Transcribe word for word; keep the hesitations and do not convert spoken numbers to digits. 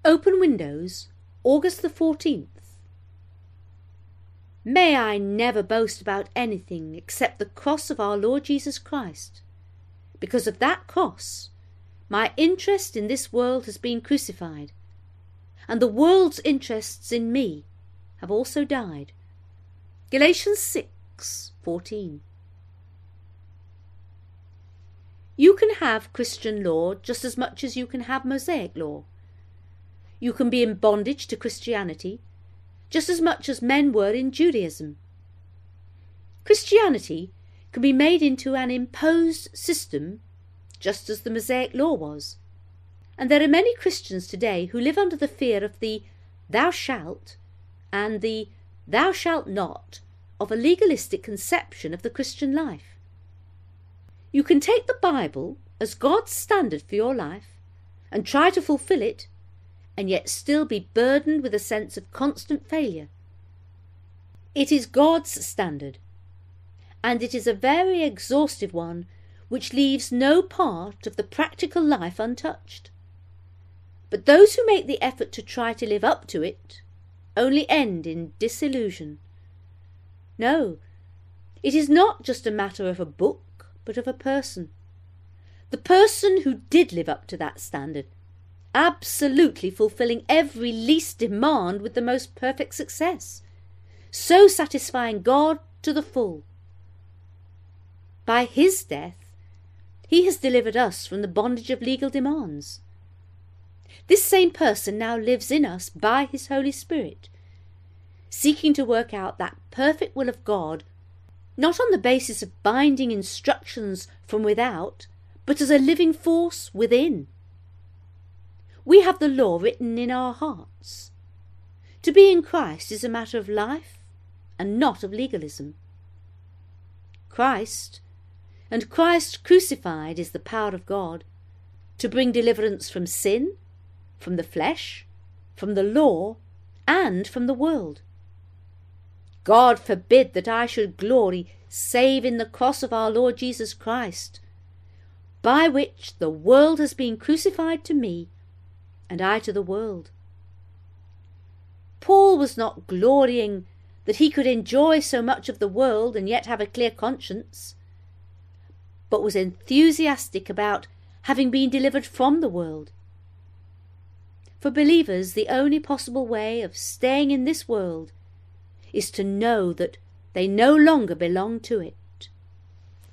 Open Windows, August the fourteenth. May I never boast about anything except the cross of our Lord Jesus Christ. Because of that cross, my interest in this world has been crucified, and the world's interests in me have also died. Galatians six fourteen. You can have Christian law just as much as you can have Mosaic law. You can be in bondage to Christianity just as much as men were in Judaism. Christianity can be made into an imposed system just as the Mosaic law was. And there are many Christians today who live under the fear of the thou shalt and the thou shalt not of a legalistic conception of the Christian life. You can take the Bible as God's standard for your life and try to fulfill it, and yet still be burdened with a sense of constant failure. It is God's standard, and it is a very exhaustive one which leaves no part of the practical life untouched. But those who make the effort to try to live up to it only end in disillusion. No, it is not just a matter of a book, but of a person. The person who did live up to that standard, absolutely fulfilling every least demand with the most perfect success, so satisfying God to the full. By his death, he has delivered us from the bondage of legal demands. This same person now lives in us by his Holy Spirit, seeking to work out that perfect will of God, not on the basis of binding instructions from without, but as a living force within. We have the law written in our hearts. To be in Christ is a matter of life and not of legalism. Christ, and Christ crucified, is the power of God to bring deliverance from sin, from the flesh, from the law, and from the world. God forbid that I should glory save in the cross of our Lord Jesus Christ, by which the world has been crucified to me, and I to the world. Paul was not glorying that he could enjoy so much of the world and yet have a clear conscience, but was enthusiastic about having been delivered from the world. For believers, the only possible way of staying in this world is to know that they no longer belong to it.